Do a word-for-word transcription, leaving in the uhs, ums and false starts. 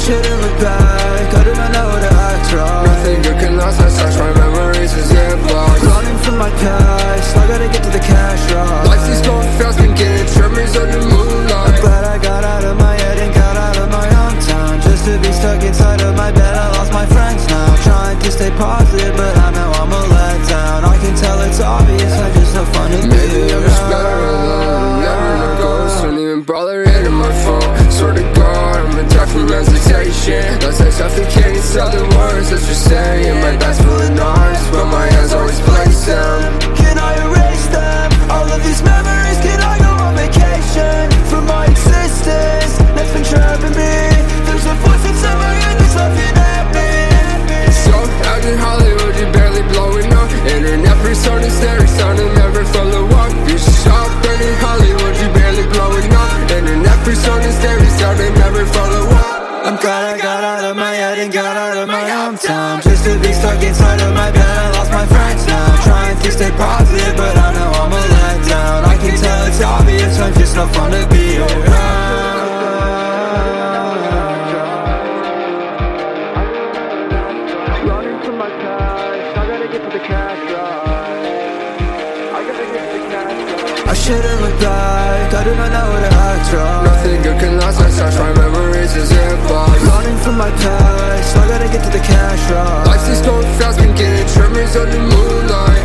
shouldn't look back, I do not know how to act right. Nothing good can last, I search my memories as it blocks. Running from my past, I gotta get to the cash right. Life is going fast, been getting tremors under moonlight. I'm glad I got out of my head and got out of my hometown. Just to be stuck inside of my bed, I lost my friends now. Trying to stay positive, but I know I'm a letdown. I can tell it's obvious, I'm just no fun to be Maybe I'm just better alone, never no ghosts. Don't even bother hitting my phone. Swear to God, I'm a die from hesitation. Lost I suffocate, tell the words that you're saying. My back's full of knives, but my hands always place them. Can I erase them? All of these memories, can I go on vacation from my existence that's been trapping me? There's a voice inside my head that's laughing at me. So, out in Hollywood, you barely blowing up. Internet persona, staring, sounding never follow up. You shop, and in Hollywood, you barely blowing up. Internet persona, staring, sounding never follow up. I'm glad I got out of my head and got out of my hometown. Just to be stuck inside of my bed, I lost my friends now. Trying to stay positive, but I know I'm a letdown. I can tell it's obvious, I'm just no fun to be around. Running from my past, I gotta get to the cash right. I gotta get to the cash right. I shouldn't look back, I do not know how to act right. Nothing good can last, I search my memories as it blocks. Running from my past, I gotta get to the cash right. Life is going fast, been getting tremors under moonlight.